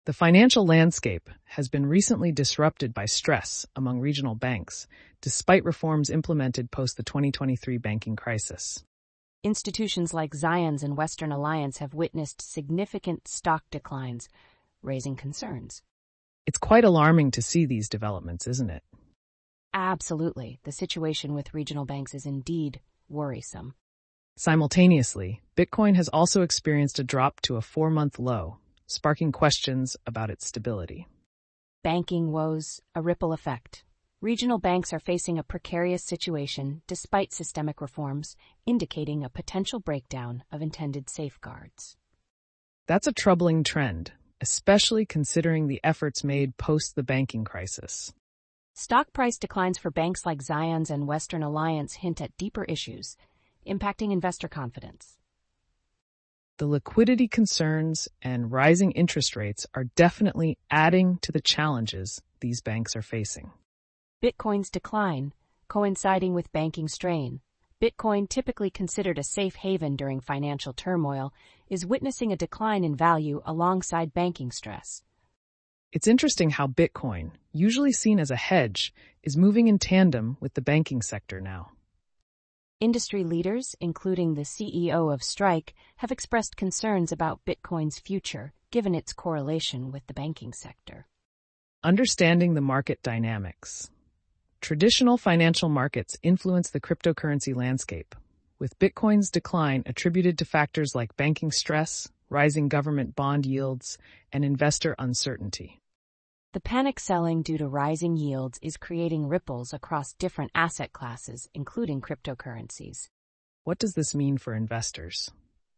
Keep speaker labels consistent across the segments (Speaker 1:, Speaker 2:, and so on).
Speaker 1: The financial landscape has been recently disrupted by stress among regional banks, despite reforms implemented post the 2023 banking crisis.
Speaker 2: Institutions like Zions and Western Alliance have witnessed significant stock declines, raising concerns.
Speaker 1: It's quite alarming to see these developments, isn't it?
Speaker 2: Absolutely. The situation with regional banks is indeed worrisome.
Speaker 1: Simultaneously, Bitcoin has also experienced a drop to a 4-month low, sparking questions about its stability.
Speaker 2: Banking woes, a ripple effect. Regional banks are facing a precarious situation despite systemic reforms, indicating a potential breakdown of intended safeguards.
Speaker 1: That's a troubling trend, especially considering the efforts made post the banking crisis.
Speaker 2: Stock price declines for banks like Zions and Western Alliance hint at deeper issues, impacting investor confidence.
Speaker 1: The liquidity concerns and rising interest rates are definitely adding to the challenges these banks are facing.
Speaker 2: Bitcoin's decline, coinciding with banking strain. Bitcoin, typically considered a safe haven during financial turmoil, is witnessing a decline in value alongside banking stress.
Speaker 1: It's interesting how Bitcoin, usually seen as a hedge, is moving in tandem with the banking sector now.
Speaker 2: Industry leaders, including the CEO of Strike, have expressed concerns about Bitcoin's future, given its correlation with the banking sector.
Speaker 1: Understanding the market dynamics. Traditional financial markets influence the cryptocurrency landscape, with Bitcoin's decline attributed to factors like banking stress, rising government bond yields, and investor uncertainty.
Speaker 2: The panic selling due to rising yields is creating ripples across different asset classes, including cryptocurrencies.
Speaker 1: What does this mean for investors?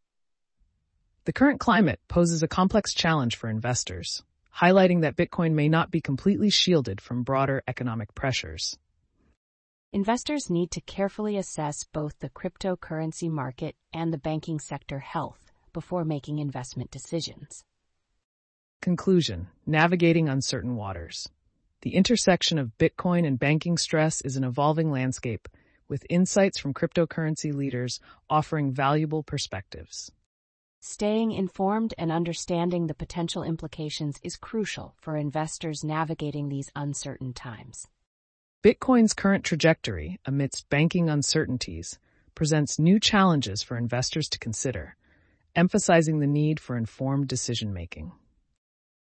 Speaker 1: The current climate poses a complex challenge for investors, highlighting that Bitcoin may not be completely shielded from broader economic pressures.
Speaker 2: Investors need to carefully assess both the cryptocurrency market and the banking sector health before making investment decisions.
Speaker 1: Conclusion: navigating uncertain waters. The intersection of Bitcoin and banking stress is an evolving landscape, with insights from cryptocurrency leaders offering valuable perspectives.
Speaker 2: Staying informed and understanding the potential implications is crucial for investors navigating these uncertain times.
Speaker 1: Bitcoin's current trajectory amidst banking uncertainties presents new challenges for investors to consider, emphasizing the need for informed decision-making.